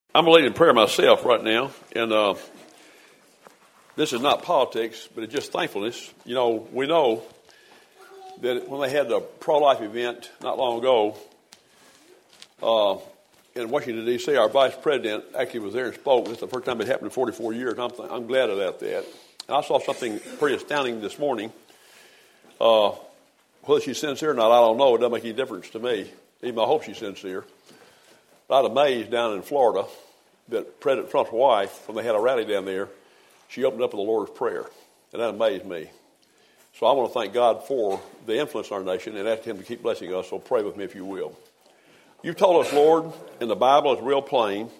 I'm leading in prayer myself right now, and this is not politics, but it's just thankfulness. You know, we know that when they had the pro-life event not long ago in Washington, D.C., our vice president actually was there and spoke. This is the first time it happened in 44 years, and I'm glad about that. And I saw something pretty astounding this morning. Whether she's sincere or not, I don't know. It doesn't make any difference to me. Even I hope she's sincere. But I was amazed down in Florida that President Trump's wife, when they had a rally down there, she opened up with the Lord's Prayer. And that amazed me. So I want to thank God for the influence in our nation and ask Him to keep blessing us. So pray with me if you will. You've told us, Lord, in the Bible it's real plain,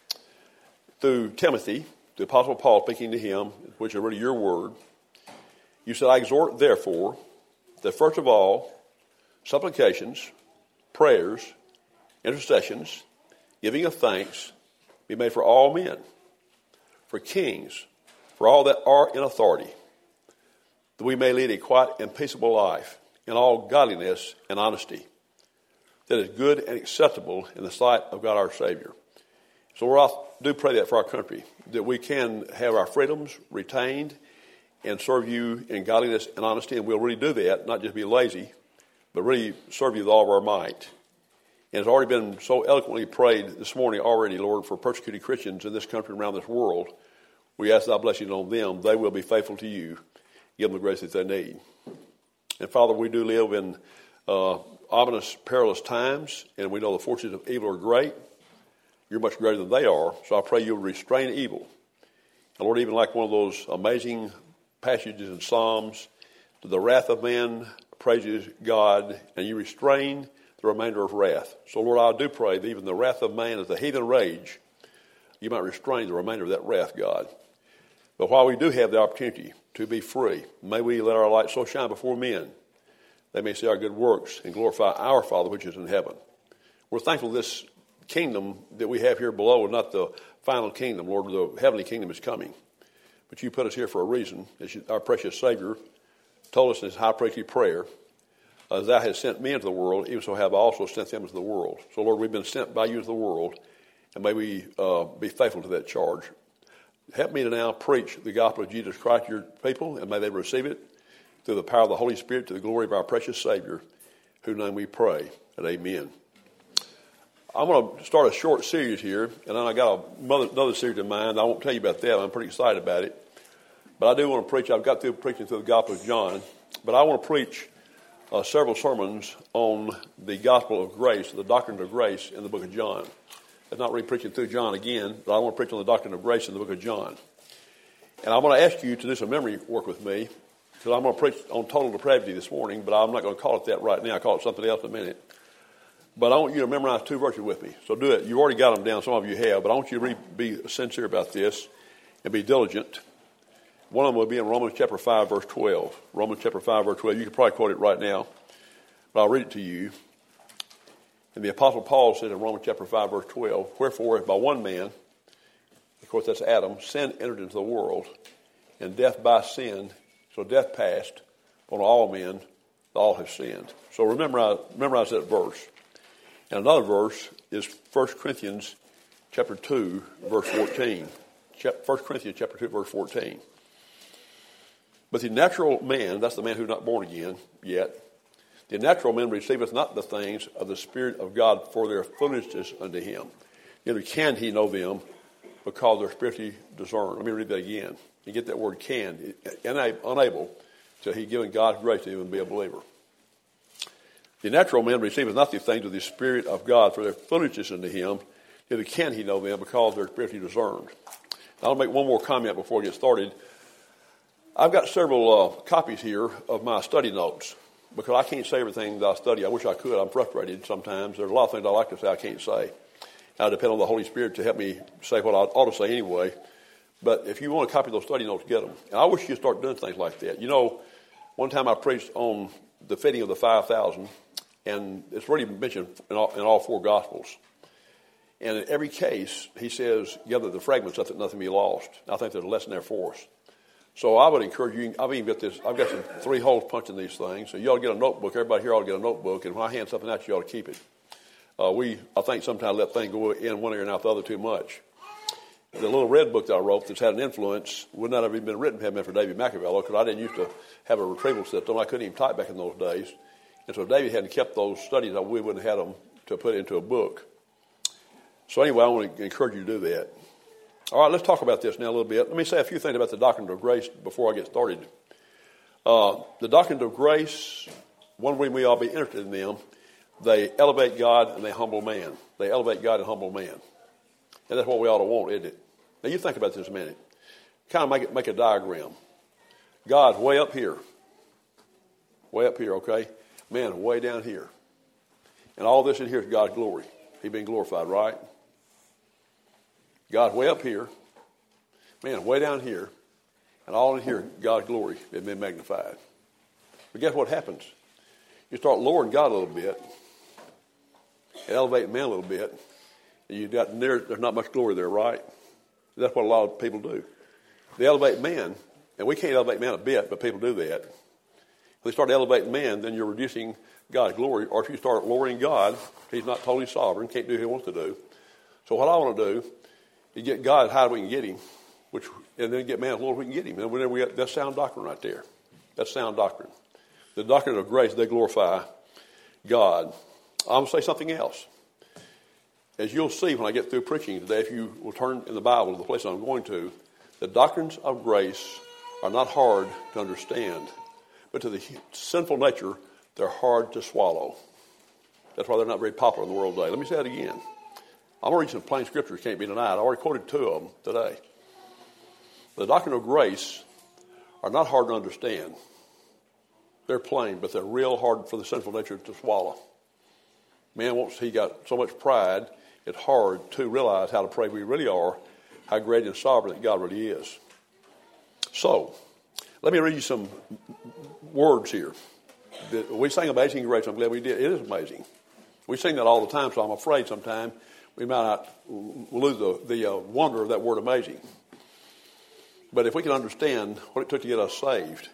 through Timothy, the Apostle Paul speaking to him, which is really your word. You said, I exhort, therefore, that first of all, supplications, prayers, intercessions, giving of thanks, be made for all men, for kings, for all that are in authority, that we may lead a quiet and peaceable life in all godliness and honesty, that is good and acceptable in the sight of God our Savior. So I do pray that for our country, that we can have our freedoms retained and serve you in godliness and honesty, and we'll really do that, not just be lazy, but really serve you with all of our might. And it's already been so eloquently prayed this morning already, Lord, for persecuted Christians in this country and around this world. We ask thy blessing on them. They will be faithful to you. Give them the grace that they need. And Father, we do live in ominous, perilous times, and we know the forces of evil are great. You're much greater than they are, so I pray you'll restrain evil. And Lord, even like one of those amazing passages in Psalms, the wrath of man praises God, and you restrain the remainder of wrath. So, Lord, I do pray that even the wrath of man is the heathen rage, you might restrain the remainder of that wrath, God. But while we do have the opportunity to be free, may we let our light so shine before men, they may see our good works and glorify our Father which is in heaven. We're thankful this kingdom that we have here below is not the final kingdom. Lord, the heavenly kingdom is coming. But you put us here for a reason. Our precious Savior told us in his high priestly prayer, as thou hast sent me into the world, even so have I also sent them into the world. So, Lord, we've been sent by you into the world, and may we be faithful to that charge. Help me to now preach the gospel of Jesus Christ to your people, and may they receive it through the power of the Holy Spirit to the glory of our precious Savior, whose name we pray, and amen. I'm going to start a short series here, and then I got another series in mind. I won't tell you about that. I'm pretty excited about it. But I do want to preach. I've got through preaching through the Gospel of John, but I want to preach several sermons on the gospel of grace, the doctrine of grace in the book of John. I'm not really preaching through John again, but I want to preach on the doctrine of grace in the book of John. And I'm going to ask you to do some memory work with me, because I'm going to preach on total depravity this morning, but I'm not going to call it that right now. I'll call it something else in a minute. But I want you to memorize two verses with me. So do it. You've already got them down. Some of you have, but I want you to really be sincere about this and be diligent. One of them will be in Romans chapter 5, verse 12. Romans chapter 5, verse 12. You can probably quote it right now, but I'll read it to you. And the Apostle Paul said in Romans chapter 5, verse 12, wherefore, by one man, of course that's Adam, sin entered into the world, and death by sin. So death passed on all men, all have sinned. So memorize that verse. And another verse is 1 Corinthians chapter 2, verse 14. 1 Corinthians chapter 2, verse 14. But the natural man, that's the man who's not born again yet, the natural man receiveth not the things of the Spirit of God, for their foolishness unto him. Neither can he know them, because they're spiritually discerned. Let me read that again. You get that word can. Unable till he given God's grace to even be a believer. The natural man receiveth not the things of the Spirit of God, for their foolishness unto him. Neither can he know them, because they're spiritually discerned. Now, I'll make one more comment before we get started. I've got several copies here of my study notes, because I can't say everything that I study. I wish I could. I'm frustrated sometimes. There's a lot of things I like to say I can't say. I depend on the Holy Spirit to help me say what I ought to say anyway. But if you want a copy of those study notes, get them. And I wish you'd start doing things like that. You know, one time I preached on the feeding of the 5,000, and it's already mentioned in all four Gospels. And in every case, he says, gather the fragments that nothing be lost. I think there's a lesson there for us. So I would encourage you, I've got some 3 holes punched in these things, so you ought to get a notebook. Everybody here ought to get a notebook, and when I hand something out, you ought to keep it. I think sometimes let things go in one ear and out the other too much. the little red book that I wrote that's had an influence would not have even been written had it been for David McAvello, because I didn't used to have a retrieval system. I couldn't even type back in those days. And so if David hadn't kept those studies, we wouldn't have had them to put into a book. So anyway, I want to encourage you to do that. All right, let's talk about this now a little bit. Let me say a few things about the doctrine of grace before I get started. The doctrine of grace, one way we all be interested in them, they elevate God and they humble man. They elevate God and humble man. And that's what we ought to want, isn't it? Now you think about this a minute. Kind of make a diagram. God's way up here. Way up here, okay? Man, way down here. And all this in here is God's glory. He's being glorified, right? God's way up here. Man, way down here. And all in here, God's glory has been magnified. But guess what happens? You start lowering God a little bit, and elevating man a little bit, and there's not much glory there, right? That's what a lot of people do. They elevate man, and we can't elevate man a bit, but people do that. If they start elevating man, then you're reducing God's glory. Or if you start lowering God, he's not totally sovereign, can't do what he wants to do. So what I want to do is get God as high as we can get him, and then get man as low as we can get him. And that's sound doctrine right there. That's sound doctrine. The doctrine of grace, they glorify God. I'm going to say something else. As you'll see when I get through preaching today, if you will turn in the Bible to the place I'm going to, the doctrines of grace are not hard to understand, but to the sinful nature, they're hard to swallow. That's why they're not very popular in the world today. Let me say that again. I'm going to read some plain scriptures, can't be denied. I already quoted 2 of them today. The doctrine of grace are not hard to understand. They're plain, but they're real hard for the sinful nature to swallow. Man, once he got so much pride, it's hard to realize how depraved we really are, how great and sovereign that God really is. So, let me read you some words here. We sang Amazing Grace. I'm glad we did. It is amazing. We sing that all the time, so I'm afraid sometime we might not lose the wonder of that word amazing. But if we can understand what it took to get us saved,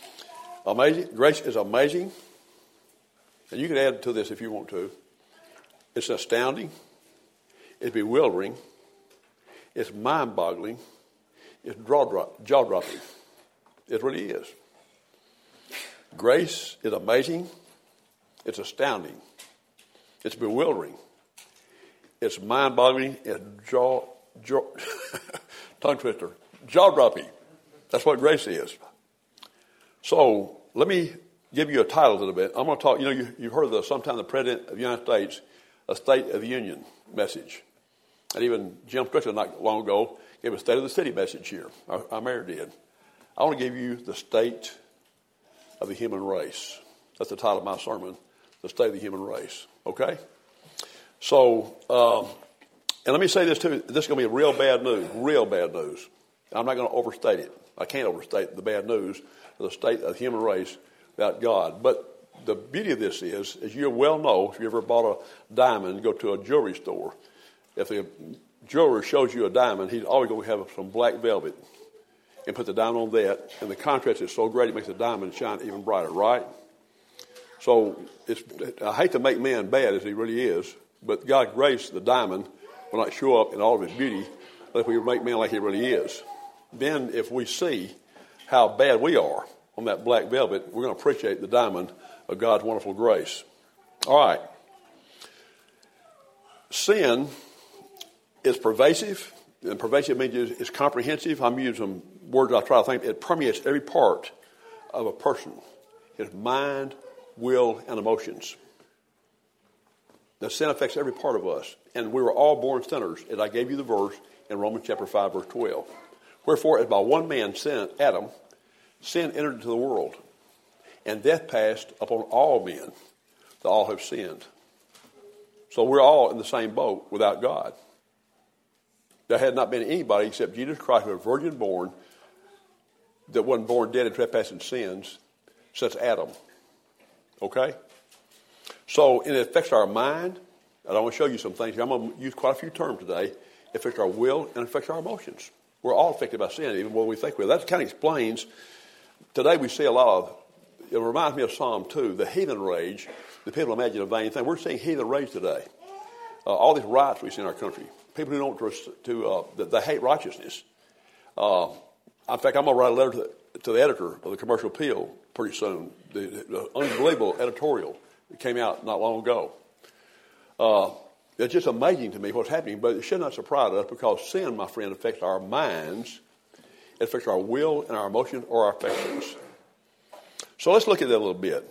grace is amazing. And you can add to this if you want to. It's astounding. It's bewildering. It's mind-boggling. It's jaw-dropping. It really is. Grace is amazing. It's astounding. It's bewildering. It's mind-boggling. It's tongue twister. Jaw-dropping. That's what grace is. So let me give you a title a little bit. I'm going to talk, you've heard sometime the President of the United States, a State of the Union message. And even Jim Strickland not long ago gave a State of the City message here. Our mayor did. I want to give you the state of the human race. That's the title of my sermon, the state of the human race. Okay? So, and let me say this too. This is going to be real bad news. I'm not going to overstate it. I can't overstate the bad news of the state of the human race without God. But the beauty of this is, as you well know, if you ever bought a diamond, go to a jewelry store. If the jeweler shows you a diamond, he's always going to have some black velvet and put the diamond on that. And the contrast is so great, it makes the diamond shine even brighter, right? So I hate to make man bad as he really is, but God's grace, the diamond, will not show up in all of his beauty unless we make man like he really is. Then if we see how bad we are on that black velvet, we're going to appreciate the diamond of God's wonderful grace. All right. Sin is pervasive, and pervasive means it's comprehensive. I'm using some words I try to think. It permeates every part of a person, his mind, will, and emotions. The sin affects every part of us, and we were all born sinners, as I gave you the verse in Romans chapter 5, verse 12. Wherefore, as by one man, Adam, sin entered into the world, and death passed upon all men, that all have sinned. So we're all in the same boat without God. There had not been anybody except Jesus Christ, who was virgin born, that wasn't born dead in trespass and sins, since Adam. Okay? So, and it affects our mind. And I want to show you some things. I'm going to use quite a few terms today. It affects our will and it affects our emotions. We're all affected by sin, even when we think we're. That kind of explains. Today we see a lot of, it reminds me of Psalm 2, the heathen rage. The people imagine a vain thing. We're seeing heathen rage today. all these riots we see in our country. People who don't they hate righteousness. In fact, I'm going to write a letter to the editor of the Commercial Appeal pretty soon. The unbelievable editorial that came out not long ago. It's just amazing to me what's happening, but it should not surprise us because sin, my friend, affects our minds, it affects our will and our emotions or our affections. So let's look at that a little bit.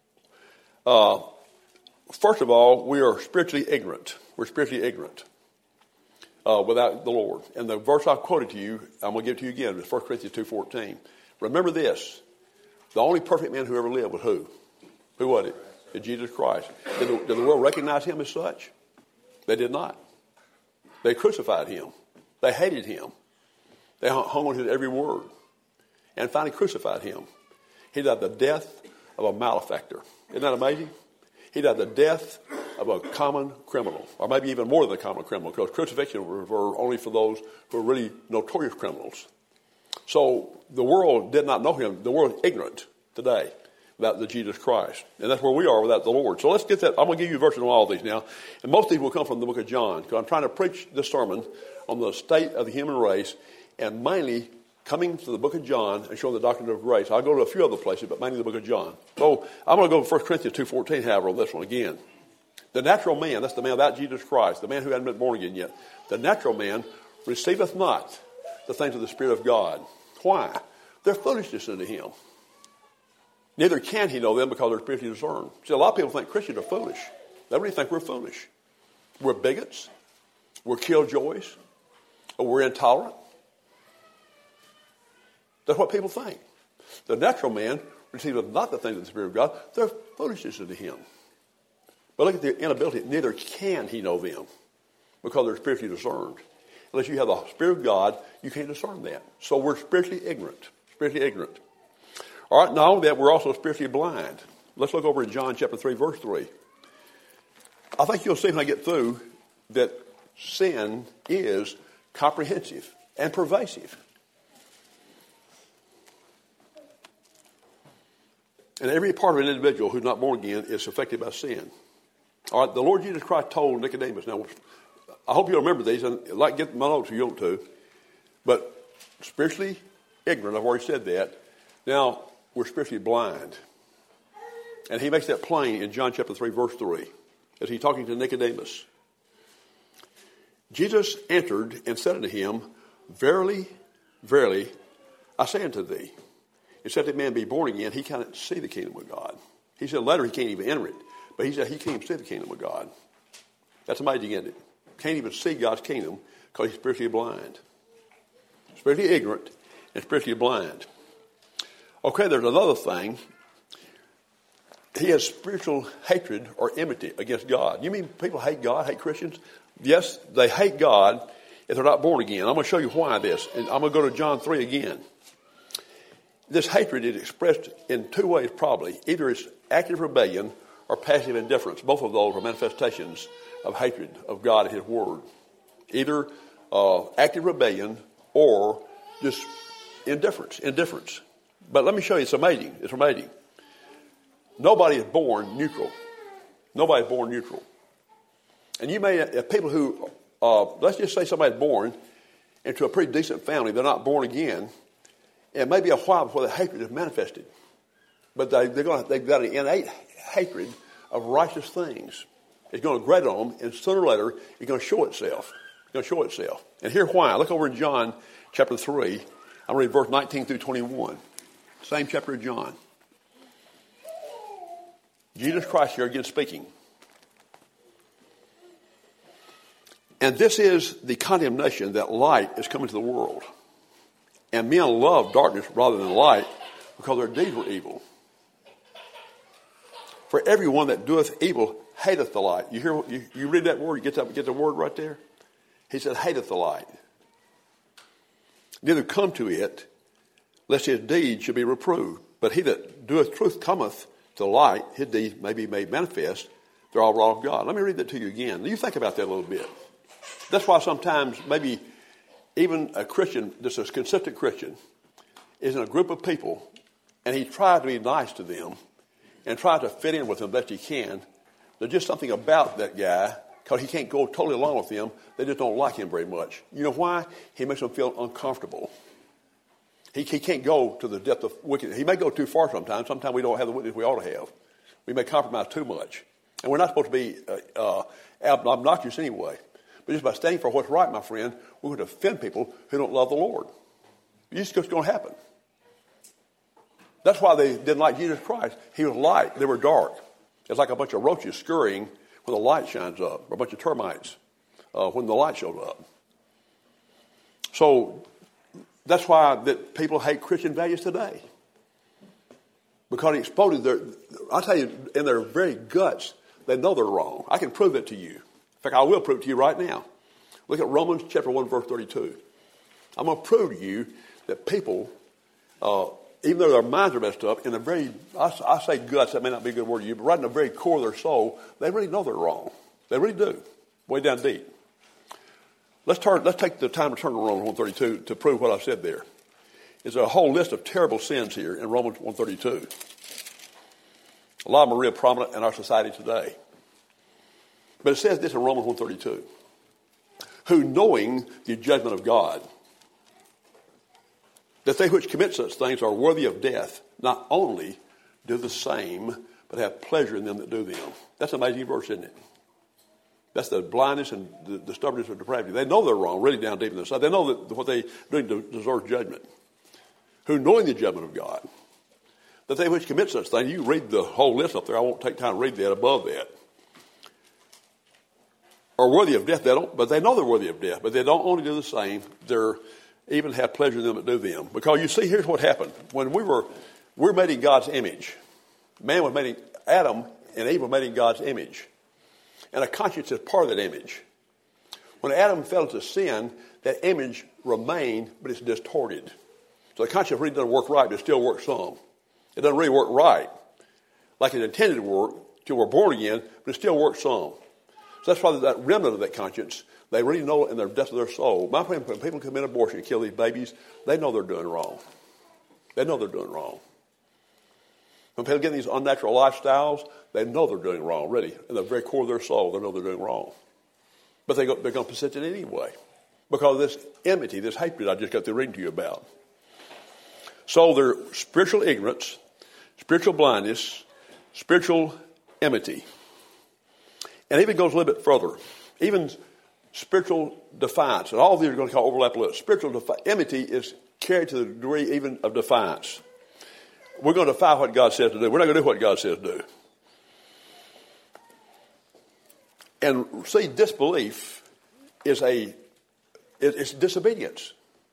First of all, we are spiritually ignorant. We're spiritually ignorant without the Lord. And the verse I quoted to you, I'm going to give it to you again. It's 1 Corinthians 2:14. Remember this. The only perfect man who ever lived was who? Who was it? It's Jesus Christ. Did the world recognize him as such? They did not. They crucified him. They hated him. They hung on his every word. And finally crucified him. He died the death of a malefactor. Isn't that amazing? He died the death of a common criminal, or maybe even more than a common criminal, because crucifixion were only for those who were really notorious criminals. So the world did not know him. The world is ignorant today without the Jesus Christ. And that's where we are without the Lord. So let's get that. I'm going to give you verses on all of these now. And most of these will come from the book of John, because I'm trying to preach this sermon on the state of the human race, and mainly coming to the book of John and showing the doctrine of grace. I'll go to a few other places, but mainly the book of John. So I'm going to go to 1 Corinthians 2:14, however, on this one again. The natural man, that's the man without Jesus Christ, the man who hadn't been born again yet. The natural man receiveth not the things of the Spirit of God. Why? They're foolishness unto him. Neither can he know them because they're spiritually discerned. See, a lot of people think Christians are foolish. They really think we're foolish. We're bigots. We're killjoys. Or we're intolerant. That's what people think. The natural man receiveth not the things of the Spirit of God. They're foolishness unto him. But look at the inability. Neither can he know them because they're spiritually discerned. Unless you have the Spirit of God, you can't discern that. So we're spiritually ignorant. Spiritually ignorant. All right, not only that, we're also spiritually blind. Let's look over in John chapter 3, verse 3. I think you'll see when I get through that sin is comprehensive and pervasive. And every part of an individual who's not born again is affected by sin. All right, the Lord Jesus Christ told Nicodemus. Now, I hope you'll remember these, and I'd like to get my notes if you want to. But spiritually ignorant, I've already said that. Now, we're spiritually blind. And he makes that plain in John chapter 3, verse 3, as he's talking to Nicodemus. Jesus answered and said unto him, Verily, verily, I say unto thee, except a man be born again, he cannot see the kingdom of God. He said later he can't even enter it. But he said he can't even see the kingdom of God. That's amazing, isn't it? Can't even see God's kingdom because he's spiritually blind. Spiritually ignorant and spiritually blind. Okay, there's another thing. He has spiritual hatred or enmity against God. You mean people hate God, hate Christians? Yes, they hate God if they're not born again. I'm going to show you why this. And I'm going to go to John 3 again. This hatred is expressed in two ways probably. Either it's active rebellion or passive indifference. Both of those are manifestations of hatred of God and his word. Either active rebellion or just indifference. But let me show you, it's amazing. It's amazing. Nobody is born neutral. Nobody is born neutral. And you may have people who, let's just say somebody's born into a pretty decent family, they're not born again, and it may be a while before the hatred is manifested. But they've got an innate hatred of righteous things. It's going to grate on them, and sooner or later, it's going to show itself. It's going to show itself. And here's why. Look over in John chapter 3. I'll read verse 19 through 21. Same chapter of John. Jesus Christ here again speaking. And this is the condemnation that light is coming to the world. And men love darkness rather than light because their deeds were evil. For everyone that doeth evil hateth the light. You read that word, you get the word right there? He said, hateth the light. Neither come to it, lest his deeds should be reproved. But he that doeth truth cometh to the light, his deeds may be made manifest. They're all wrought of God. Let me read that to you again. You think about that a little bit. That's why sometimes maybe even a Christian, just a consistent Christian, is in a group of people, and he tries to be nice to them and tries to fit in with them best he can. There's just something about that guy because he can't go totally along with them. They just don't like him very much. You know why? He makes them feel uncomfortable. He can't go to the depth of wickedness. He may go too far sometimes. Sometimes we don't have the witness we ought to have. We may compromise too much. And we're not supposed to be obnoxious anyway. But just by standing for what's right, my friend, we're going to offend people who don't love the Lord. It's just going to happen. That's why they didn't like Jesus Christ. He was light. They were dark. It's like a bunch of roaches scurrying when the light shines up, or a bunch of termites when the light shows up. So that's why that people hate Christian values today. Because he exposes I tell you, in their very guts, they know they're wrong. I can prove it to you. In fact, I will prove it to you right now. Look at Romans chapter 1, verse 32. I'm going to prove to you that people, even though their minds are messed up, in the very, I say guts, that may not be a good word to you, but right in the very core of their soul, they really know they're wrong. They really do, way down deep. Let's take the time to turn to Romans 1:32 to prove what I said there. There's a whole list of terrible sins here in Romans 1:32. A lot of them are real prominent in our society today. But it says this in Romans 1:32. Who knowing the judgment of God, that they which commit such things are worthy of death, not only do the same, but have pleasure in them that do them. That's an amazing verse, isn't it? That's the blindness and the stubbornness of depravity. They know they're wrong, really down deep in their side. They know that what they're doing deserves judgment. Who knowing the judgment of God, that they which commit such things, you read the whole list up there, I won't take time to read that above that, are worthy of death. But they know they're worthy of death, but they don't only do the same, they're even have pleasure in them that do them. Because you see, here's what happened. When we're made in God's image. Man was made in, Adam and Eve were made in God's image. And a conscience is part of that image. When Adam fell into sin, that image remained, but it's distorted. So the conscience really doesn't work right, but it still works some. It doesn't really work right, like it intended to work, till we're born again, but it still works some. So that's why that remnant of that conscience, they really know in the depth of their soul. My friend, when people commit abortion and kill these babies, they know they're doing wrong. They know they're doing wrong. When people get these unnatural lifestyles, they know they're doing wrong, really. In the very core of their soul, they know they're doing wrong. But they're going to persist in it anyway. Because of this enmity, this hatred I just got through reading to you about. So their spiritual ignorance, spiritual blindness, spiritual enmity. And it even goes a little bit further. Even spiritual defiance. And all of these are going to kind of overlap a little. Spiritual enmity is carried to the degree even of defiance. We're going to defy what God says to do. We're not going to do what God says to do. And see, disbelief is it's disobedience.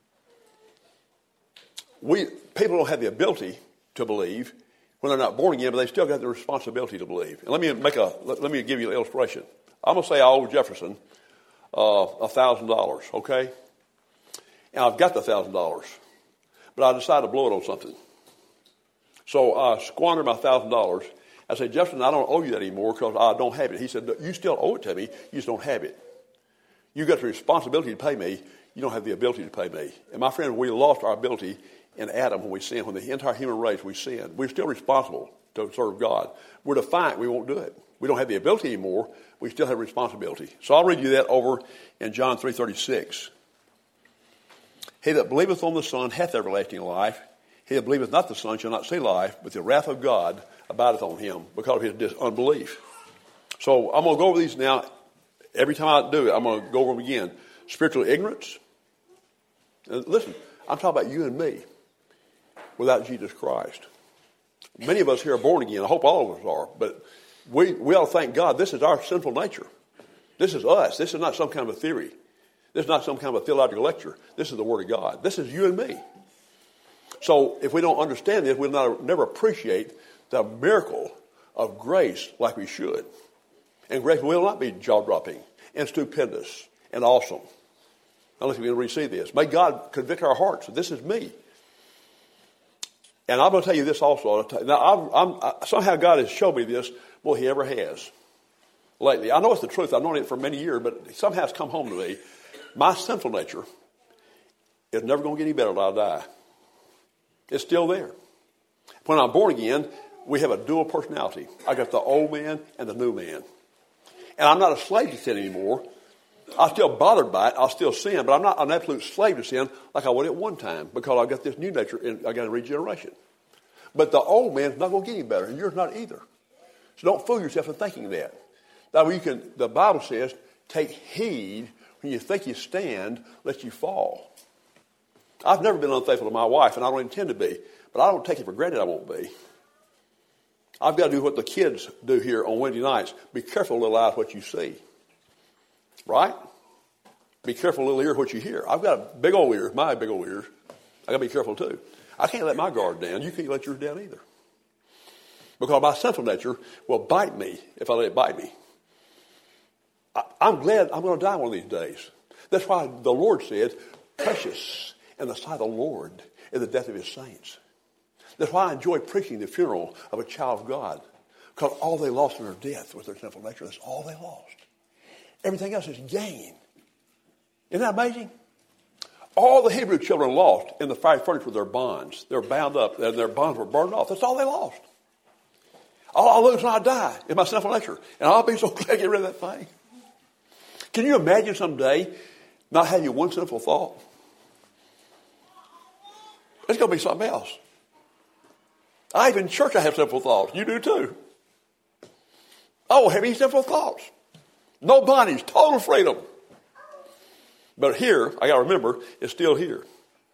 People don't have the ability to believe when they're not born again, but they still got the responsibility to believe. And let me give you an illustration. I'm going to say I owe Jefferson $1,000, okay? And I've got the $1,000, but I decided to blow it on something. So I squandered my $1,000. I said, Jefferson, I don't owe you that anymore because I don't have it. He said, you still owe it to me. You just don't have it. You got the responsibility to pay me. You don't have the ability to pay me. And my friend, we lost our ability in Adam when we sinned. When the entire human race, we sinned. We're still responsible to serve God. We're defiant. We won't do it. We don't have the ability anymore. We still have responsibility. So I'll read you that over in John 3:36. He that believeth on the Son hath everlasting life. He that believeth not the Son shall not see life, but the wrath of God abideth on him because of his unbelief. So I'm going to go over these now. Every time I do it, I'm going to go over them again. Spiritual ignorance. And listen, I'm talking about you and me without Jesus Christ. Many of us here are born again. I hope all of us are. But we ought to thank God. This is our sinful nature. This is us. This is not some kind of a theory. This is not some kind of a theological lecture. This is the Word of God. This is you and me. So if we don't understand this, we'll never appreciate the miracle of grace like we should. And grace will not be jaw-dropping and stupendous and awesome unless we can receive this. May God convict our hearts. This is me. And I'm going to tell you this also. Now, somehow God has shown me this more than he ever has lately. I know it's the truth. I've known it for many years, but somehow it's come home to me. My sinful nature is never going to get any better until I die. It's still there. When I'm born again, we have a dual personality. I got the old man and the new man. and I'm not a slave to sin anymore. I'm still bothered by it. I'll still sin, but I'm not an absolute slave to sin like I was at one time because I've got this new nature and I got a regeneration. But the old man's not going to get any better, and yours not either. So don't fool yourself in thinking that. Now, the Bible says, take heed when you think you stand, lest you fall. I've never been unfaithful to my wife, and I don't intend to be. But I don't take it for granted I won't be. I've got to do what the kids do here on Wednesday nights. Be careful, little eye, what you see. Right? Be careful, little ear, what you hear. I've got big old ears, my big old ears. I've got to be careful, too. I can't let my guard down. You can't let yours down either. Because my sinful nature will bite me if I let it bite me. I'm glad I'm going to die one of these days. That's why the Lord said, precious in the sight of the Lord is the death of his saints. That's why I enjoy preaching the funeral of a child of God. Because all they lost in their death was their sinful nature. That's all they lost. Everything else is gain. Isn't that amazing? All the Hebrew children lost in the fiery furnace with their bonds. They were bound up and their bonds were burned off. That's all they lost. All I'll lose when I die is my sinful nature. And I'll be so glad to get rid of that thing. Can you imagine someday not having one sinful thought? It's going to be something else. Even in church I have sinful thoughts. You do too. I won't have any sinful thoughts. No bondage, total freedom. But here, I got to remember, it's still here.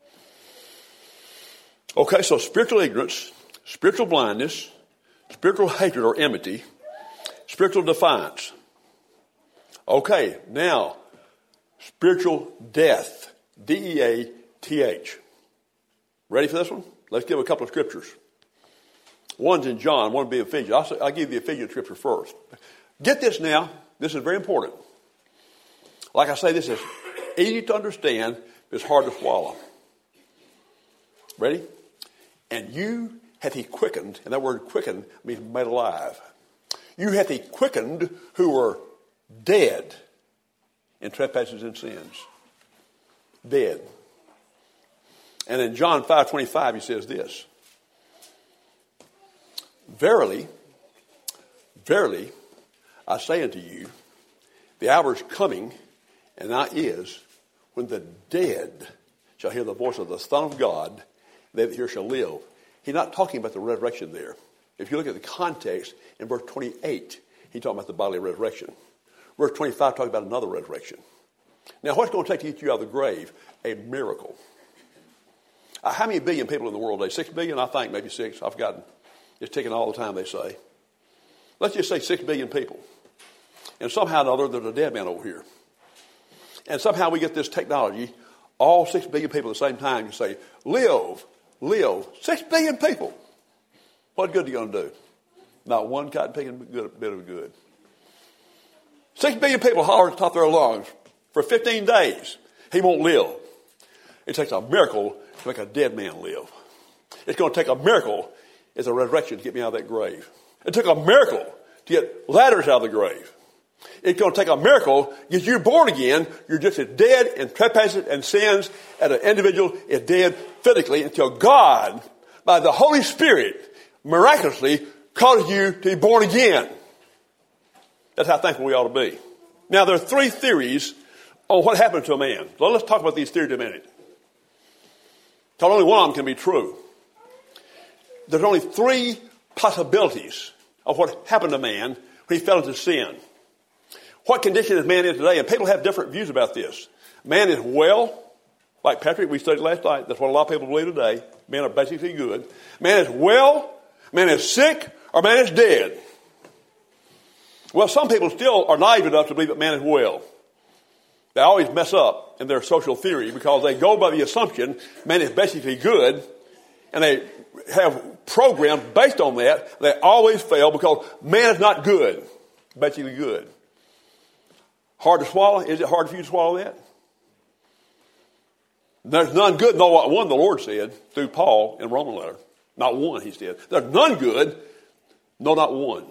Okay, so spiritual ignorance, spiritual blindness, spiritual hatred or enmity, spiritual defiance. Okay, now, spiritual death, D-E-A-T-H. Ready for this one? Let's give a couple of scriptures. One's in John, one will be Ephesians. I'll give you the Ephesians scripture first. Get this now. This is very important. Like I say, this is easy to understand, but it's hard to swallow. Ready? And you hath he quickened, and that word quickened means made alive. You hath he quickened who were dead in trespasses and sins. Dead. And in John 5:25 he says this. Verily, verily, I say unto you, the hour is coming, and now is, when the dead shall hear the voice of the Son of God, they that hear shall live. He's not talking about the resurrection there. If you look at the context, in verse 28, he's talking about the bodily resurrection. Verse 25 talks about another resurrection. Now, what's going to take to get you out of the grave? A miracle. How many billion people in the world today? 6 billion, I think, maybe 6. I've forgotten. It's ticking all the time, they say. Let's just say 6 billion people. And somehow or another, there's a dead man over here. And somehow we get this technology, all 6 billion people at the same time, you say, live, live. 6 billion people. What good are you going to do? Not one cotton picking bit of good. 6 billion people holler at the top of their lungs for 15 days. He won't live. It takes a miracle to make a dead man live. It's going to take a miracle as a resurrection to get me out of that grave. It took a miracle to get Lazarus out of the grave. It's going to take a miracle to get you born again. You're just as dead in trespasses and sins as an individual is dead physically until God, by the Holy Spirit, miraculously causes you to be born again. That's how thankful we ought to be. Now, there are 3 theories on what happened to a man. So let's talk about these theories in a minute. Because only one of them can be true. There's only 3 possibilities of what happened to man when he fell into sin. What condition is man in today? And people have different views about this. Man is well, like Patrick, we studied last night. That's what a lot of people believe today. Men are basically good. Man is well, man is sick, or man is dead. Well, some people still are naive enough to believe that man is well. They always mess up in their social theory because they go by the assumption man is basically good, and they have programs based on that. They always fail because man is not good, basically good. Hard to swallow? Is it hard for you to swallow that? There's none good, no one, the Lord said through Paul in the Roman letter. Not one, he said. There's none good, no, not one.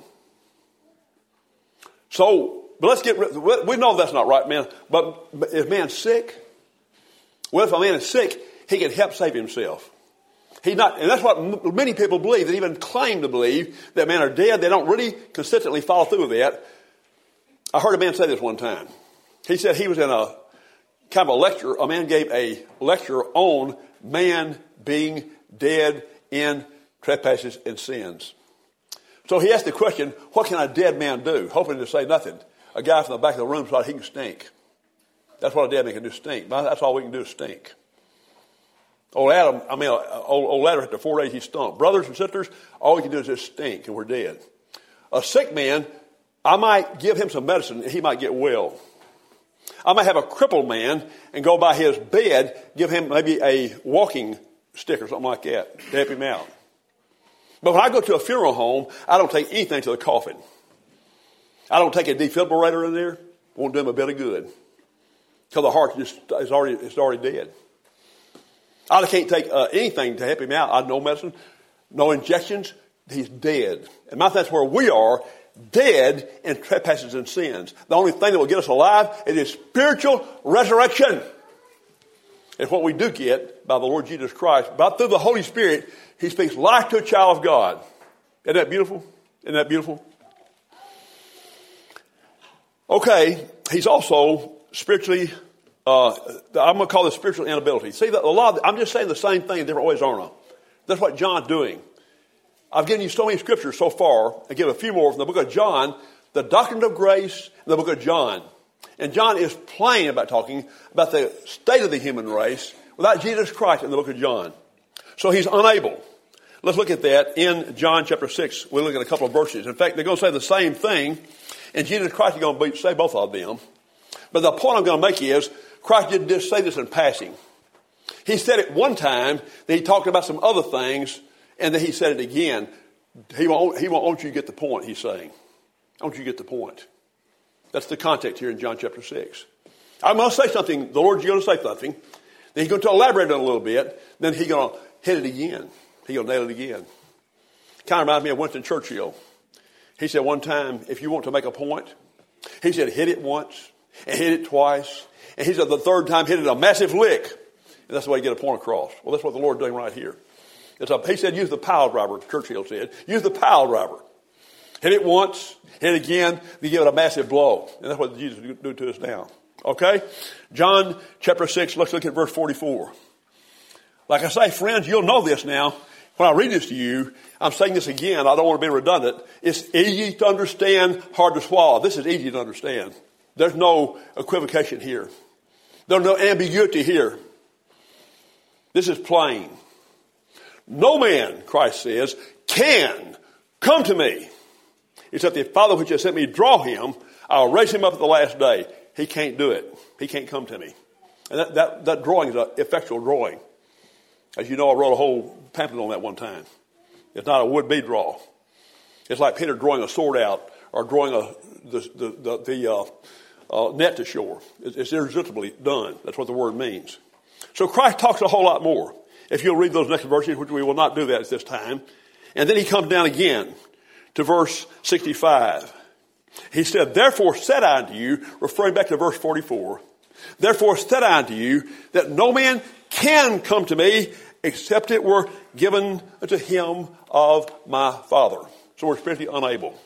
So, but let's get rid, we know that's not right, man. But is man sick? Well, if a man is sick, he can help save himself. He's not, and that's what many people believe, that even claim to believe that men are dead. They don't really consistently follow through with that. I heard a man say this one time. He said he was in a kind of a lecture. A man gave a lecture on man being dead in trespasses and sins. So he asked the question, what can a dead man do? Hoping to say nothing. A guy from the back of the room thought he can stink. That's what a dead man can do, stink. That's all we can do is stink. Old Adam after 4 days he stunk. Brothers and sisters, all we can do is just stink and we're dead. A sick man, I might give him some medicine and he might get well. I might have a crippled man and go by his bed, give him maybe a walking stick or something like that to help him out. But when I go to a funeral home, I don't take anything to the coffin. I don't take a defibrillator in there. Won't do him a bit of good. Because the heart is already dead. I can't take anything to help him out. No medicine, no injections. He's dead. And that's where we are, dead in trespasses and sins. The only thing that will get us alive is spiritual resurrection. It's what we do get by the Lord Jesus Christ. But through the Holy Spirit, He speaks life to a child of God. Isn't that beautiful? Isn't that beautiful? Okay, He's also spiritually, I'm going to call this spiritual inability. See, I'm just saying the same thing in different ways, aren't I? That's what John's doing. I've given you so many scriptures so far. I give a few more from the book of John, the doctrine of grace, and the book of John. And John is plain about talking about the state of the human race without Jesus Christ in the book of John. So he's unable. Let's look at that in John chapter 6. We'll look at a couple of verses. In fact, they're going to say the same thing, and Jesus Christ is going to say both of them. But the point I'm going to make is, Christ didn't just say this in passing. He said it one time, then he talked about some other things, and then he said it again. He won't want you to get the point, he's saying. I want you to get the point. That's the context here in John chapter 6. I'm going to say something. The Lord's going to say something. Then he's going to elaborate on it a little bit. Then he's going to hit it again. He's going to nail it again. Kind of reminds me of Winston Churchill. He said one time, if you want to make a point, he said, hit it once and hit it twice. And he said the third time, hit it a massive lick. And that's the way you get a point across. Well, that's what the Lord's doing right here. He said, use the pile driver, Churchill said. Use the pile driver. Hit it once, hit it again, then give it a massive blow. And that's what Jesus is doing to us now. Okay? John chapter 6, let's look at verse 44. Like I say, friends, you'll know this now. When I read this to you, I'm saying this again. I don't want to be redundant. It's easy to understand, hard to swallow. This is easy to understand. There's no equivocation here. There's no ambiguity here. This is plain. No man, Christ says, can come to me except the Father which has sent me draw him. I'll raise him up at the last day. He can't do it. He can't come to me. And that drawing is an effectual drawing. As you know, I wrote a whole pamphlet on that one time. It's not a would-be draw. It's like Peter drawing a sword out or drawing the net to shore. It's irresistibly done. That's what the word means. So Christ talks a whole lot more. If you'll read those next verses, which we will not do that at this time. And then he comes down again to verse 65. He said, therefore said I unto you, referring back to verse 44, therefore said I unto you that no man can come to me except it were given unto him of my Father. So we're spiritually unable.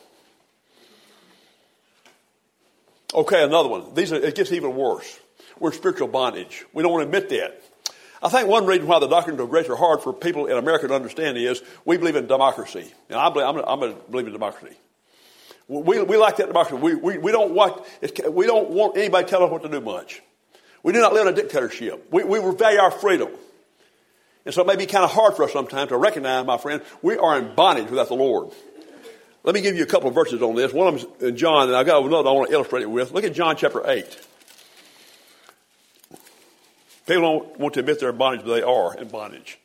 Okay, another one. It gets even worse. We're in spiritual bondage. We don't want to admit that. I think one reason why the doctrines of grace are hard for people in America to understand is we believe in democracy. And I believe in democracy. We like that democracy. We don't want anybody telling us what to do much. We do not live in a dictatorship. We value our freedom. And so it may be kind of hard for us sometimes to recognize, my friend, we are in bondage without the Lord. Let me give you a couple of verses on this. One of them is in John, and I've got another I want to illustrate it with. Look at John chapter 8. People don't want to admit they're in bondage, but they are in bondage.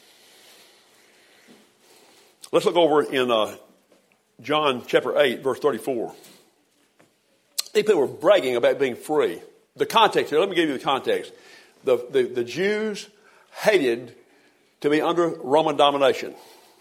Let's look over in John chapter 8, verse 34. These people were bragging about being free. The context here, let me give you the context. The Jews hated to be under Roman domination.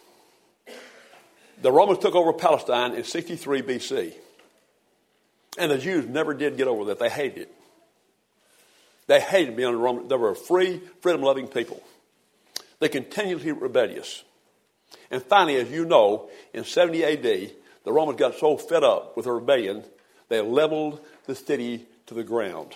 The Romans took over Palestine in 63 BC. And the Jews never did get over that. They hated it. They hated being under Roman. They were a free, freedom-loving people. They continued to be rebellious. And finally, as you know, in 70 AD, the Romans got so fed up with the rebellion, They leveled the city to the ground.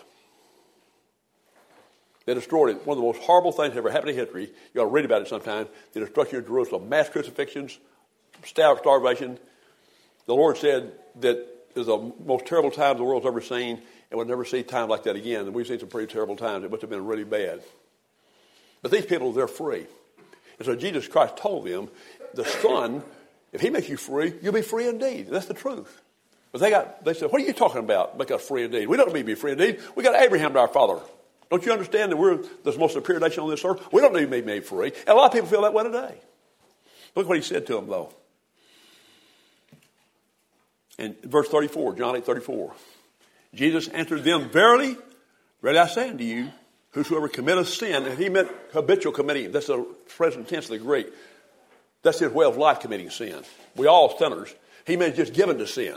They destroyed it. One of the most horrible things that ever happened in history. You ought to read about it sometime. The destruction of Jerusalem. Mass crucifixions, starvation. The Lord said that it was the most terrible time the world's ever seen, and we'll never see time like that again. And we've seen some pretty terrible times. It must have been really bad. But these people, they're free. And so Jesus Christ told them, the Son, if he makes you free, you'll be free indeed. That's the truth. But they said, what are you talking about? Make us free indeed. We don't need to be free indeed. We got Abraham to our father. Don't you understand that we're the most superior nation on this earth? We don't need to be made free. And a lot of people feel that way today. Look what he said to them, though. In verse 34, John 8:34. Jesus answered them, verily, verily I say unto you, whosoever committeth sin, and he meant habitual committing. That's the present tense of the Greek. That's his way of life, committing sin. We all sinners. He meant just given to sin.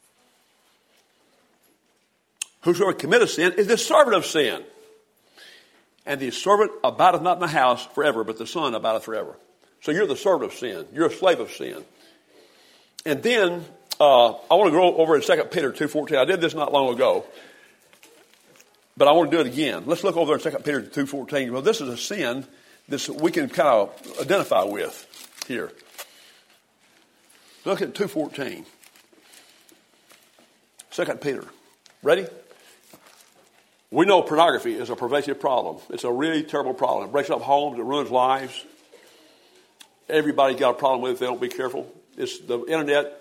Whosoever committeth sin is the servant of sin. And the servant abideth not in the house forever, but the Son abideth forever. So you're the servant of sin. You're a slave of sin. And then I want to go over in 2 Peter 2:14. I did this not long ago, but I want to do it again. Let's look over in 2 Peter 2:14. Well, this is a sin that we can kind of identify with here. Look at 2:14. 2 Peter. Ready? We know pornography is a pervasive problem. It's a really terrible problem. It breaks up homes. It ruins lives. Everybody's got a problem with it if they don't be careful. It's the internet.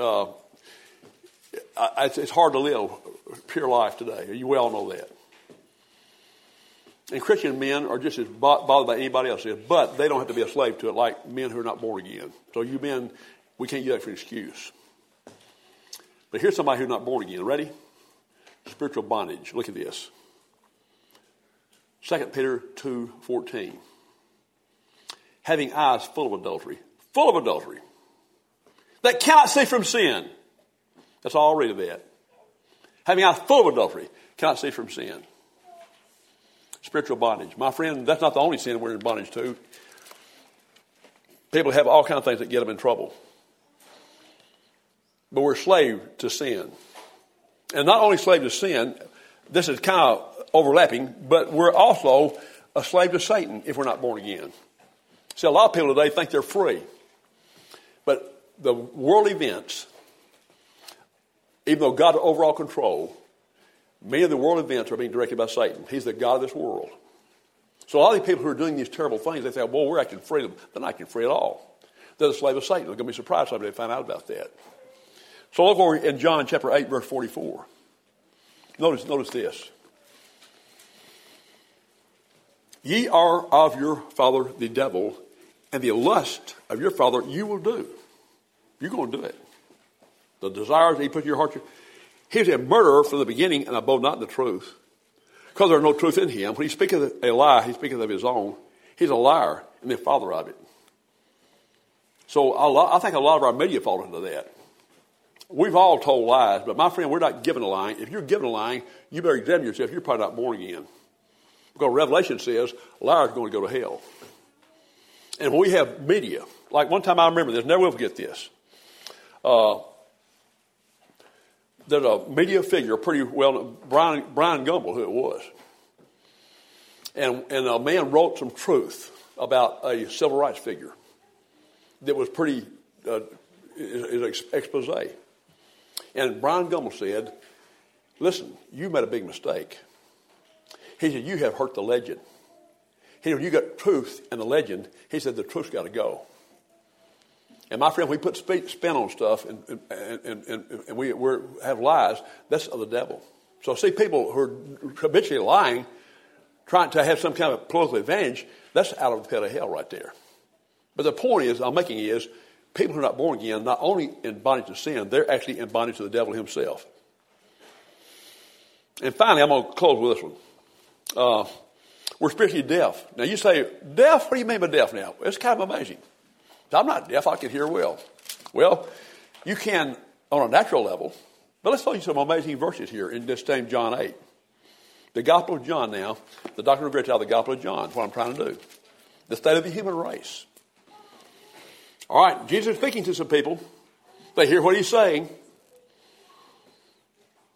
It's hard to live a pure life today. You well know that. And Christian men are just as bothered by anybody else is, but they don't have to be a slave to it like men who are not born again. So you men, we can't use that for an excuse. But here's somebody who's not born again. Ready? Spiritual bondage. Look at this. 2 Peter 2:14. Having eyes full of adultery. Full of adultery. That cannot cease from sin. That's all I'll read of that. Having eyes full of adultery. Cannot cease from sin. Spiritual bondage. My friend, that's not the only sin we're in bondage to. People have all kinds of things that get them in trouble. But we're slave to sin. And not only slave to sin, this is kind of overlapping, but we're also a slave to Satan if we're not born again. See, a lot of people today think they're free. But the world events, even though God has overall control, many of the world events are being directed by Satan. He's the God of this world. So a lot of these people who are doing these terrible things, they say, well, we're acting free. They're not acting free at all. They're the slave of Satan. They're going to be surprised someday to find out about that. So look over in John chapter 8, verse 44. Notice this. Ye are of your father the devil, and the lust of your father you will do. You're going to do it. The desires that he put in your heart. He's a murderer from the beginning, and abode not in the truth. Because there is no truth in him. When he speaketh a lie, he speaketh of his own. He's a liar and the father of it. So I think a lot of our media fall into that. We've all told lies, but my friend, we're not given a lie. If you're given a lie, you better examine yourself. You're probably not born again. Because Revelation says liars are going to go to hell. And when we have media, like one time I remember this, never will forget this. There's a media figure, pretty well, Brian Gumbel, who it was. And a man wrote some truth about a civil rights figure that was pretty expose. And Brian Gumbel said, listen, you made a big mistake. He said, you have hurt the legend. He said, when you got truth and the legend, he said, the truth's got to go. And my friend, we put spin on stuff and we have lies, that's of the devil. So see, people who are habitually lying, trying to have some kind of political advantage, that's out of the pit of hell right there. But the point I'm making is, people who are not born again, not only in bondage to sin, they're actually in bondage to the devil himself. And finally, I'm going to close with this one. We're spiritually deaf. Now you say, deaf? What do you mean by deaf now? It's kind of amazing. I'm not deaf. I can hear well. Well, you can on a natural level. But let's tell you some amazing verses here in this same John 8. The Gospel of John now, the doctrine of grace out of the Gospel of John is what I'm trying to do. The state of the human race. All right, Jesus is speaking to some people. They hear what he's saying.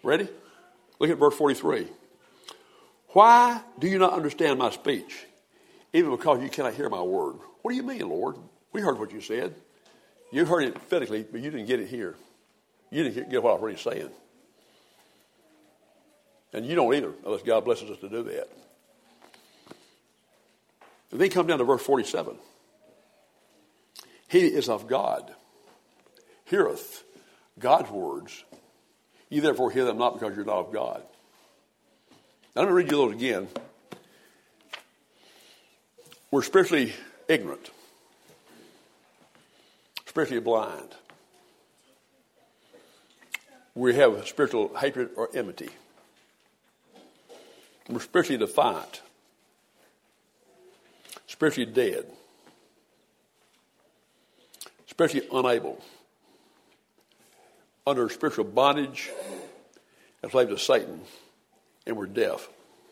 Ready? Look at verse 43. Why do you not understand my speech? Even because you cannot hear my word. What do you mean, Lord? We heard what you said. You heard it phonetically, but you didn't get it here. You didn't get what I was really saying. And you don't either, unless God blesses us to do that. And then come down to verse 47. He is of God, heareth God's words. You therefore hear them not because you're not of God. Now let me read you those again. We're spiritually ignorant, spiritually blind. We have spiritual hatred or enmity. We're spiritually defiant, spiritually dead, spiritually unable, under spiritual bondage, enslaved to Satan, and we're deaf.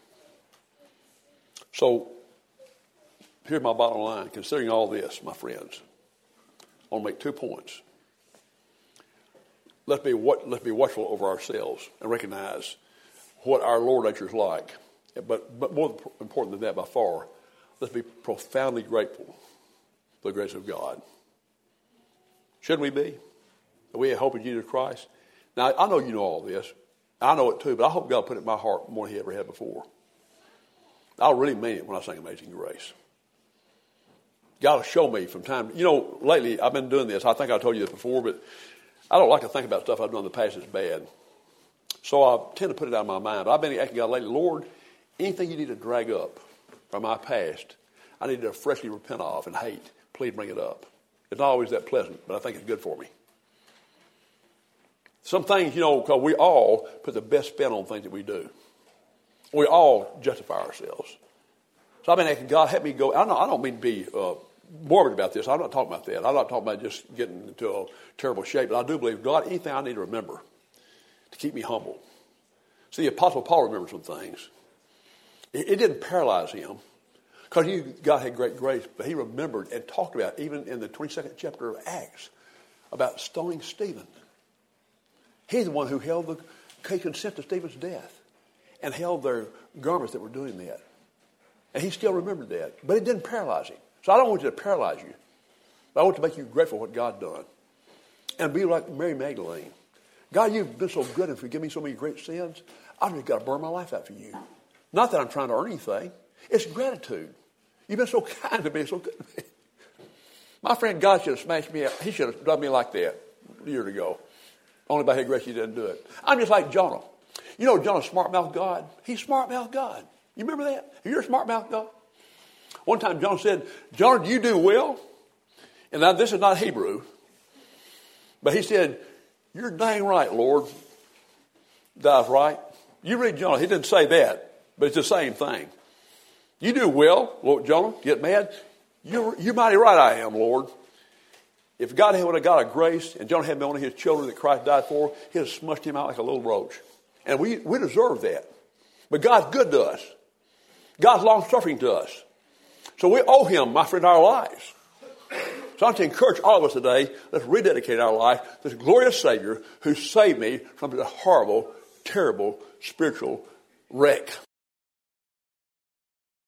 So, here's my bottom line. Considering all this, my friends, I want to make 2 points. Let's be watchful over ourselves and recognize what our lower nature is like. But more important than that by far, let's be profoundly grateful for the grace of God. Shouldn't we be? That we have hope in Jesus Christ? Now, I know you know all this. I know it too, but I hope God put it in my heart more than he ever had before. I really mean it when I sing Amazing Grace. God will show me from time. Lately I've been doing this. I think I told you this before, but I don't like to think about stuff I've done in the past that's bad. So I tend to put it out of my mind. But I've been asking God lately, Lord, anything you need to drag up from my past, I need to freshly repent of and hate. Please bring it up. It's not always that pleasant, but I think it's good for me. Some things, because we all put the best spin on things that we do. We all justify ourselves. So I've been asking God, help me go. I don't mean to be morbid about this. I'm not talking about that. I'm not talking about just getting into a terrible shape. But I do believe, God, anything I need to remember to keep me humble. See, the Apostle Paul remembered some things. It didn't paralyze him because God had great grace, but he remembered and talked about, even in the 22nd chapter of Acts, about stoning Stephen. He's the one who held the consent to Stephen's death and held their garments that were doing that. And he still remembered that. But it didn't paralyze him. So I don't want you to paralyze you. But I want to make you grateful for what God done. And be like Mary Magdalene. God, you've been so good and forgiven me so many great sins. I've just got to burn my life out for you. Not that I'm trying to earn anything. It's gratitude. You've been so kind to me, so good to me. My friend, God should have smashed me out. He should have done me like that years ago. Only by his grace he didn't do it. I'm just like Jonah. Jonah's smart-mouthed God. He's smart-mouthed God. You remember that? You're a smart-mouthed God. One time Jonah said, Jonah, do you do well? And now this is not Hebrew. But he said, you're dang right, Lord. That was right. You read Jonah. He didn't say that. But it's the same thing. You do well, Lord Jonah. Get mad. You're mighty right I am, Lord. If God would have got a grace and Jonah had been one of his children that Christ died for, he'd have smushed him out like a little roach. And we deserve that. But God's good to us. God's long-suffering to us. So we owe him, my friend, our lives. So I want to encourage all of us today, let's rededicate our life to this glorious Savior who saved me from this horrible, terrible, spiritual wreck.